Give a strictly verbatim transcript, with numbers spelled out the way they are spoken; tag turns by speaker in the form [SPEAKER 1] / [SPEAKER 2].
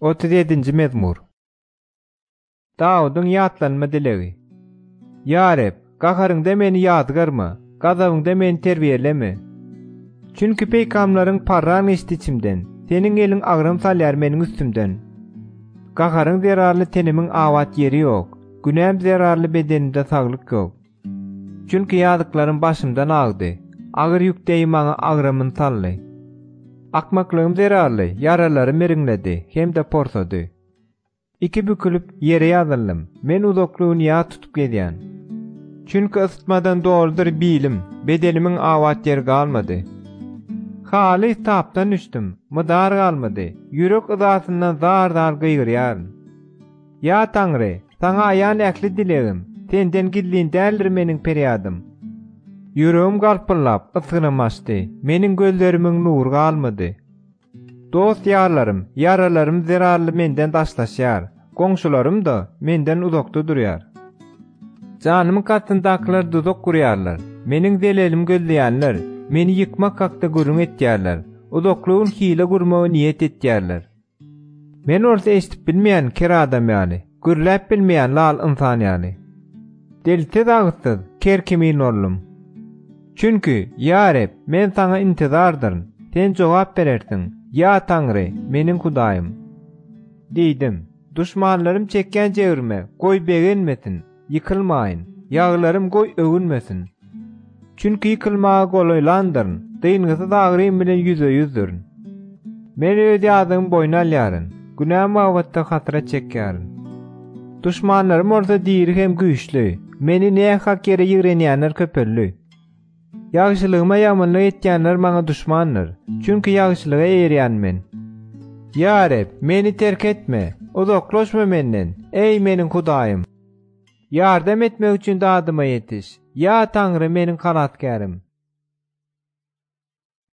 [SPEAKER 1] otuz yedinji mezmur. Dawudyň ýatlanma dilegi. Ya Rab, gaharyňda meni ýadgarma, gazabyňda meni terbiýeleme. Çünki peýgamlaryň parran geçdi içimden, seniň eliň agram salýar meniň üstümden. Gaharyň zerarly tenimiň awat yeri ýok, günäm zerarly bedenimde saglyk ýok. Çünki ýazyklarym başymdan agdy, agyr ýükdeýi maňa agramyn sally. Akmaklygym zerarly, yaralarym eriňledi, hemde porsady. İki bükülüp yere ýazylym, men uzaklygyny ýa tutup gedýän. Çünki ısıtmadan doldur bilim, bedenimiň awat ýeri galmady. Haly tapdan düşdüm, mydar galmady, ýürek ızasyndan zar-zar gıýgyrýar. Ya Taňry, saňa aýan äkli dilegim, senden gilliň däldir meniň perýadym. Ýüregim galpyrlap, ysgynamaşdy, meniň gözlerimiň nury galmady. Dost ýarlarym, yaralarym zerarly menden daşlaşýar, goňşularym da menden uzakda durýar. Janymyň katyndakylar duzak gurýarlar, meniň delelim gözleýänler, meni ýykmak hakda gürüň etýärler, uzaklygyň hile gurmagy niýet etýärler. Men orta eşitip bilmeýän kir adam ýaly, gürläp bilmeýän lal insan ýaly. Delite dagtyr, kerkimin ollum. Çünki, ya Rab, men saňa intizardyryn, sen jogap berersiň. Ya Taňry, meniň Hudaýym. Diýdim, düşmanlarym çekýän jegirme, goý begenmesin, ýykylmaýyn, ýaglarym goý öwünmesin. Çünki ýykylmagy golaýlandyryn, dyngyzy dagrym bilen ýüze ýüzdürün. Men öz ýadymy boýna alýaryn, günäm wagtda hatyra çekýäryn. Düşmanlarym orta diýri hem güýçli, meni näme hak ýere ýigrenýänler köpelli. Ýagşylygyma ýamanyk etýänler maňa düşmandyr, çünki ýagşylyga erýän men. Ya Rab, meni terk etme, uzaklaşma menden, ey meniň Hudaýym. Ýardam etmek üçin dadyma ýetiş. Ya Taňry, meniň kanatkarym.